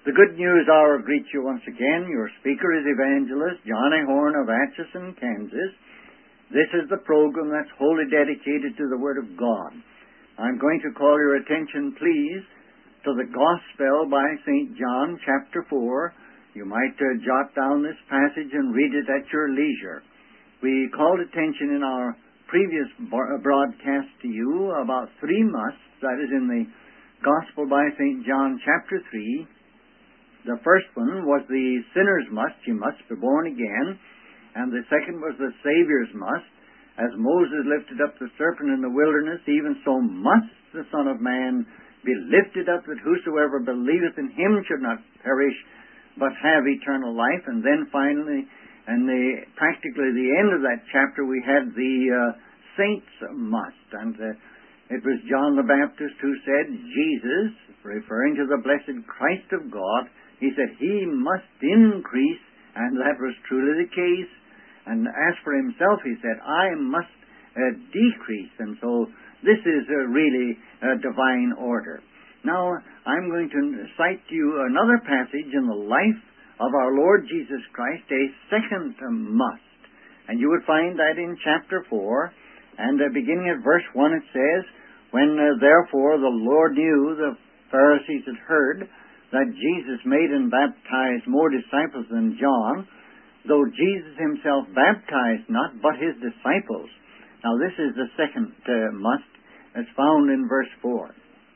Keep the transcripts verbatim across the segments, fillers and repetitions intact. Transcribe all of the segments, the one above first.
The Good News Hour greets you once again. Your speaker is Evangelist John A. Horn of Atchison, Kansas. This is the program that's wholly dedicated to the Word of God. I'm going to call your attention, please, to the Gospel by Saint John, chapter four. You might uh, jot down this passage and read it at your leisure. We called attention in our previous broadcast to you about three musts, that is in the Gospel by Saint John, chapter three. The first one was the sinner's must, you must be born again. And the second was the Savior's must. As Moses lifted up the serpent in the wilderness, even so must the Son of Man be lifted up, that whosoever believeth in him should not perish, but have eternal life. And then finally, and the, practically the end of that chapter, we had the uh, saint's must. And uh, it was John the Baptist who said, Jesus, referring to the blessed Christ of God, he said, he must increase, and that was truly the case. And as for himself, he said, I must uh, decrease. And so this is uh, really a divine order. Now, I'm going to cite to you another passage in the life of our Lord Jesus Christ, a second uh, must. And you would find that in chapter four, and uh, beginning at verse one, it says, When uh, therefore the Lord knew, the Pharisees had heard, that Jesus made and baptized more disciples than John, though Jesus himself baptized not, but his disciples. Now this is the second uh, must that's found in verse four.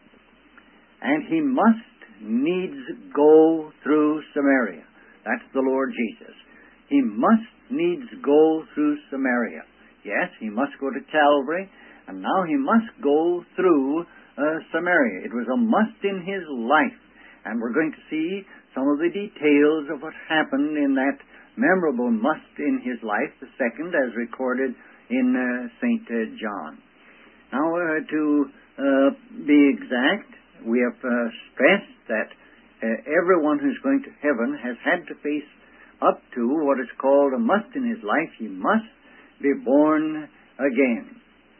And he must needs go through Samaria. That's the Lord Jesus. He must needs go through Samaria. Yes, he must go to Calvary, and now he must go through uh, Samaria. It was a must in his life. And we're going to see some of the details of what happened in that memorable must in his life, the second, as recorded in uh, Saint Uh, John. Now, uh, to uh, be exact, we have uh, stressed that uh, everyone who's going to heaven has had to face up to what is called a must in his life. He must be born again.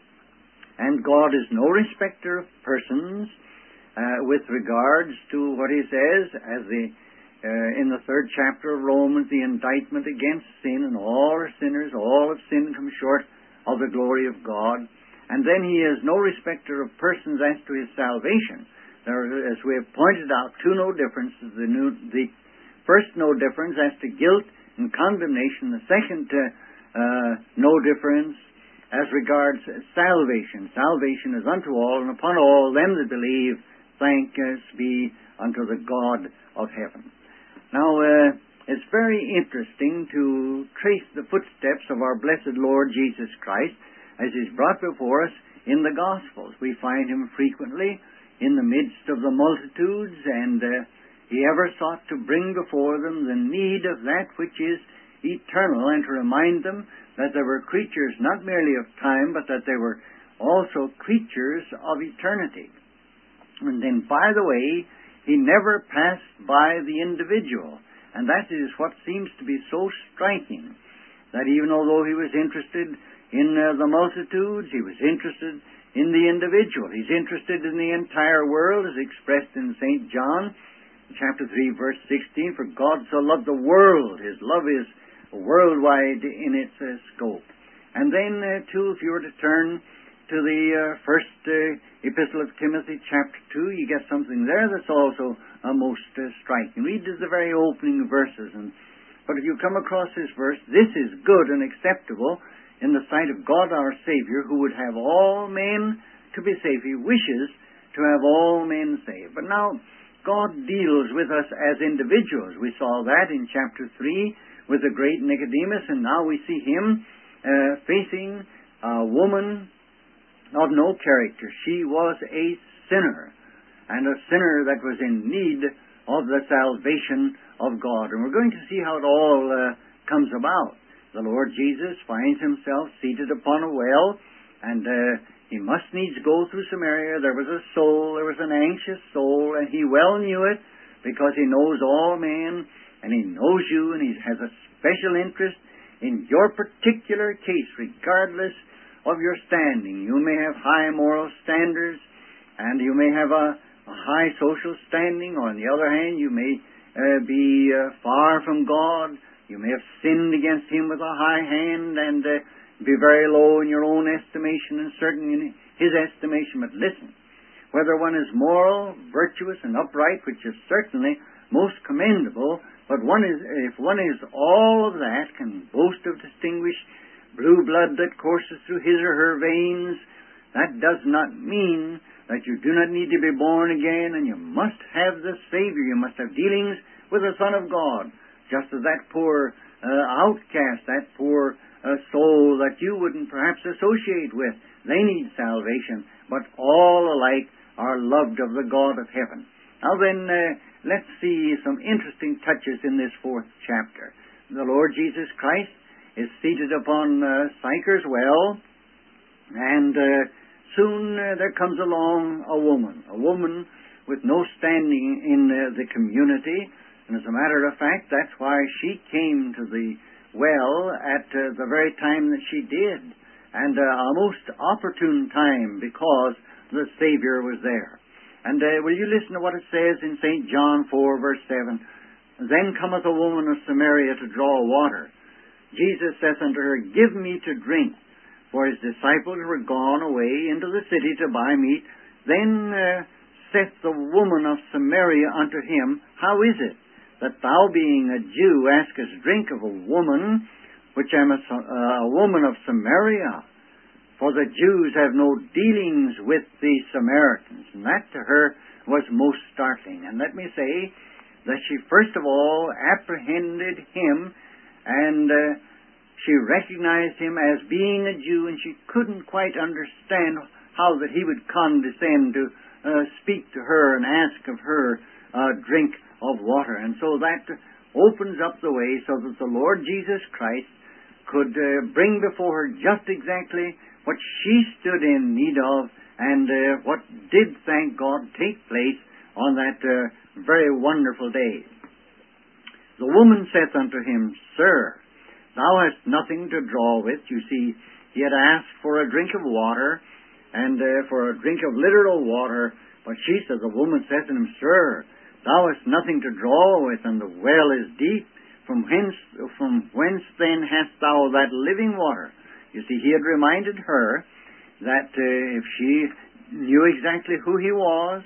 And God is no respecter of persons. Uh, with regards to what he says, as the uh, in the third chapter of Romans, the indictment against sin, and all are sinners, all have sinned and come short of the glory of God. And then he is no respecter of persons as to his salvation. There are, as we have pointed out, two no differences. The, new, the first no difference as to guilt and condemnation. The second uh, uh, no difference as regards salvation. Salvation is unto all, and upon all them that believe, thanks be unto the God of heaven. Now, uh, it's very interesting to trace the footsteps of our blessed Lord Jesus Christ as he's brought before us in the Gospels. We find him frequently in the midst of the multitudes, and uh, he ever sought to bring before them the need of that which is eternal, and to remind them that there were creatures not merely of time, but that they were also creatures of eternity. And then, by the way, he never passed by the individual. And that is what seems to be so striking, that even although he was interested in uh, the multitudes, he was interested in the individual. He's interested in the entire world, as expressed in Saint John, chapter three, verse sixteen, For God so loved the world. His love is worldwide in its uh, scope. And then, uh, too, if you were to turn to the uh, first uh, Epistle of Timothy, chapter two, you get something there that's also uh, most uh, striking. Read the very opening verses. And, but if you come across this verse, this is good and acceptable in the sight of God our Savior, who would have all men to be saved. He wishes to have all men saved. But now, God deals with us as individuals. We saw that in chapter three with the great Nicodemus, and now we see him uh, facing a woman of no character. She was a sinner, and a sinner that was in need of the salvation of God. And we're going to see how it all uh, comes about. The Lord Jesus finds himself seated upon a well, and uh, he must needs go through Samaria. There was a soul, there was an anxious soul, and he well knew it, because he knows all men, and he knows you, and he has a special interest in your particular case, regardless of your standing. You may have high moral standards, and you may have a, a high social standing, or on the other hand, you may uh, be uh, far from God. You may have sinned against Him with a high hand and uh, be very low in your own estimation and certain in His estimation. But listen, whether one is moral, virtuous, and upright, which is certainly most commendable, but one is, if one is all of that, can boast of distinguished blue blood that courses through his or her veins, that does not mean that you do not need to be born again, and you must have the Savior. You must have dealings with the Son of God, just as that poor uh, outcast, that poor uh, soul that you wouldn't perhaps associate with. They need salvation, but all alike are loved of the God of heaven. Now then, uh, let's see some interesting touches in this fourth chapter. The Lord Jesus Christ is seated upon uh, Sychar's well, and uh, soon uh, there comes along a woman, a woman with no standing in uh, the community, and as a matter of fact, that's why she came to the well at uh, the very time that she did, and uh, a most opportune time, because the Savior was there. And uh, will you listen to what it says in Saint John four, verse seven? Then cometh a woman of Samaria to draw water. Jesus saith unto her, Give me to drink. For his disciples were gone away into the city to buy meat. Then uh, saith the woman of Samaria unto him, How is it that thou, being a Jew, askest drink of a woman, which am a, uh, a woman of Samaria? For the Jews have no dealings with the Samaritans. And that to her was most startling. And let me say that she first of all apprehended him, and uh, she recognized him as being a Jew, and she couldn't quite understand how that he would condescend to uh, speak to her and ask of her a drink of water. And so that opens up the way so that the Lord Jesus Christ could uh, bring before her just exactly what she stood in need of, and uh, what did, thank God, take place on that uh, very wonderful day. The woman saith unto him, Sir, thou hast nothing to draw with. You see, he had asked for a drink of water, and uh, for a drink of literal water, but she said, the woman saith unto him, Sir, thou hast nothing to draw with, and the well is deep. From whence, from whence then hast thou that living water? You see, he had reminded her that uh, if she knew exactly who he was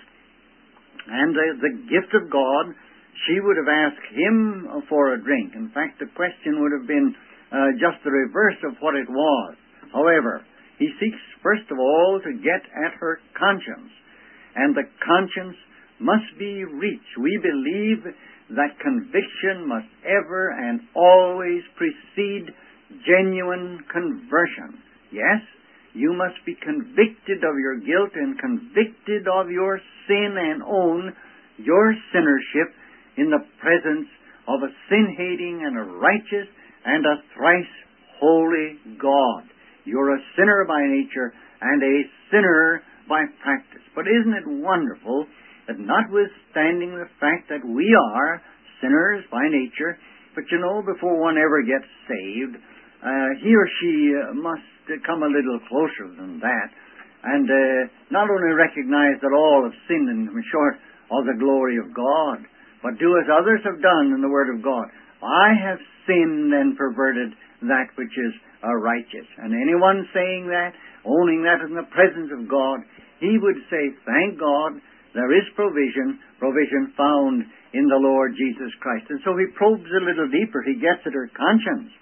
and uh, the gift of God, she would have asked him for a drink. In fact, the question would have been uh, just the reverse of what it was. However, he seeks first of all to get at her conscience, and the conscience must be reached. We believe that conviction must ever and always precede genuine conversion. Yes, you must be convicted of your guilt and convicted of your sin and own your sinnership in the presence of a sin-hating and a righteous and a thrice holy God. You're a sinner by nature and a sinner by practice. But isn't it wonderful that notwithstanding the fact that we are sinners by nature, but you know, before one ever gets saved, Uh, he or she uh, must uh, come a little closer than that, and uh, not only recognize that all have sinned and come short of the glory of God, but do as others have done in the Word of God. I have sinned and perverted that which is uh, righteous. And anyone saying that, owning that in the presence of God, he would say, thank God, there is provision, provision found in the Lord Jesus Christ. And so he probes a little deeper. He gets at her conscience.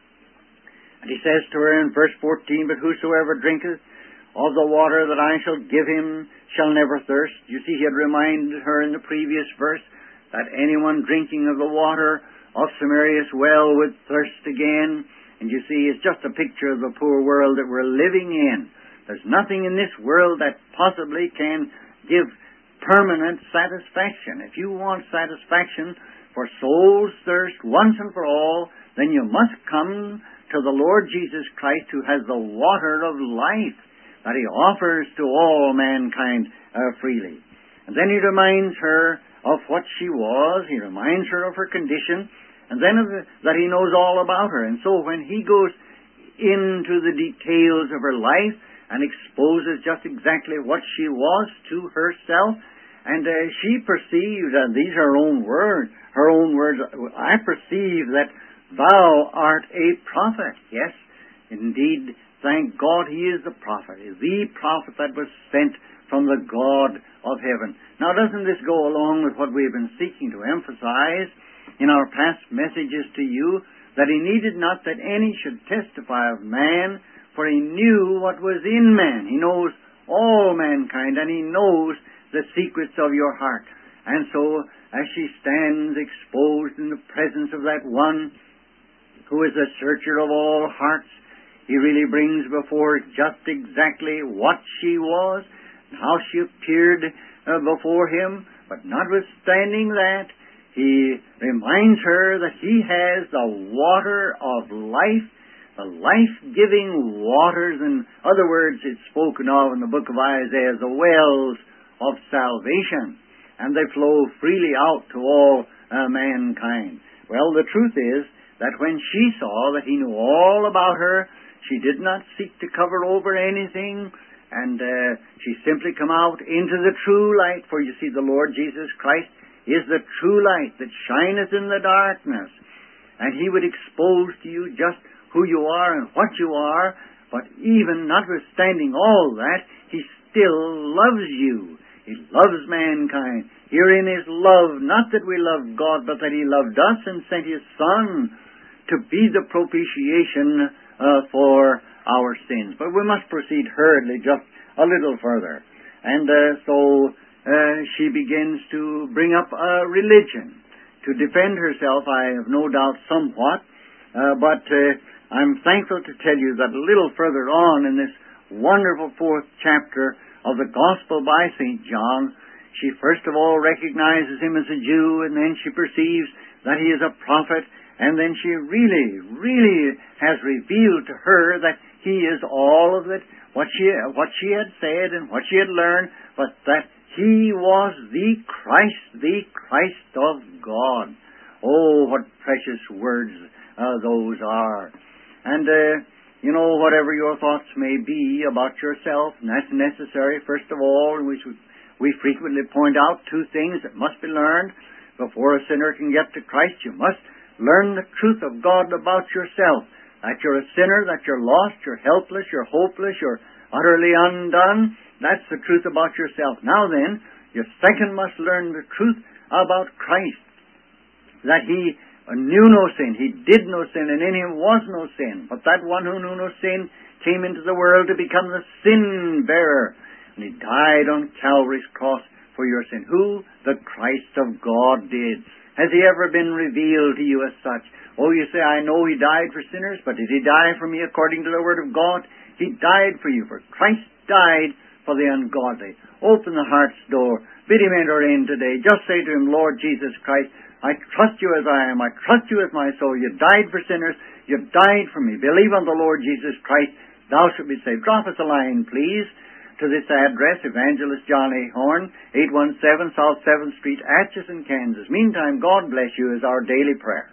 And he says to her in verse fourteen, But whosoever drinketh of the water that I shall give him shall never thirst. You see, he had reminded her in the previous verse that anyone drinking of the water of Samaria's well would thirst again. And you see, it's just a picture of the poor world that we're living in. There's nothing in this world that possibly can give permanent satisfaction. If you want satisfaction for soul's thirst once and for all, then you must come to the Lord Jesus Christ, who has the water of life that he offers to all mankind uh, freely. And then he reminds her of what she was. He reminds her of her condition, and then of the, that he knows all about her. And so when he goes into the details of her life and exposes just exactly what she was to herself And uh, she perceived, and these are her own words, her own words, I perceive that thou art a prophet. Yes, indeed, thank God he is the prophet, the prophet that was sent from the God of heaven. Now, doesn't this go along with what we've been seeking to emphasize in our past messages to you, that he needed not that any should testify of man, for he knew what was in man. He knows all mankind, and he knows the secrets of your heart. And so, as she stands exposed in the presence of that one who is a searcher of all hearts, he really brings before just exactly what she was, how she appeared uh, before him. But notwithstanding that, he reminds her that he has the water of life, the life-giving waters. In other words, it's spoken of in the book of Isaiah, the wells of salvation, and they flow freely out to all uh, mankind. Well, the truth is that when she saw that he knew all about her, she did not seek to cover over anything, and uh, she simply come out into the true light. For you see, the Lord Jesus Christ is the true light that shineth in the darkness, and he would expose to you just who you are and what you are. But even notwithstanding all that, he still loves you. He loves mankind. Herein is love, not that we love God, but that he loved us and sent his Son to be the propitiation uh, for our sins. But we must proceed hurriedly just a little further. And uh, so uh, she begins to bring up a religion to defend herself, I have no doubt, somewhat. Uh, but uh, I'm thankful to tell you that a little further on in this wonderful fourth chapter of the Gospel by Saint John, she first of all recognizes him as a Jew, and then she perceives that he is a prophet, and then she really, really has revealed to her that he is all of it, what she, what she had said and what she had learned, but that he was the Christ, the Christ of God. Oh, what precious words uh, those are. And, uh, you know, whatever your thoughts may be about yourself, and that's necessary, first of all, we, should, we frequently point out two things that must be learned. Before a sinner can get to Christ, you must learn the truth of God about yourself. That you're a sinner, that you're lost, you're helpless, you're hopeless, you're utterly undone. That's the truth about yourself. Now then, you second must learn the truth about Christ. That he knew no sin, he did no sin, and in him was no sin. But that one who knew no sin came into the world to become the sin bearer. And he died on Calvary's cross for your sin. Who? The Christ of God did. Has he ever been revealed to you as such? Oh, you say, I know he died for sinners, but did he die for me according to the Word of God? He died for you, for Christ died for the ungodly. Open the heart's door. Bid him enter in today. Just say to him, Lord Jesus Christ, I trust you as I am. I trust you as my soul. You died for sinners. You died for me. Believe on the Lord Jesus Christ. Thou shalt be saved. Drop us a line, please, to this address, Evangelist John A. Horn, eight one seven South seventh Street, Atchison, Kansas. Meantime, God bless you is our daily prayer.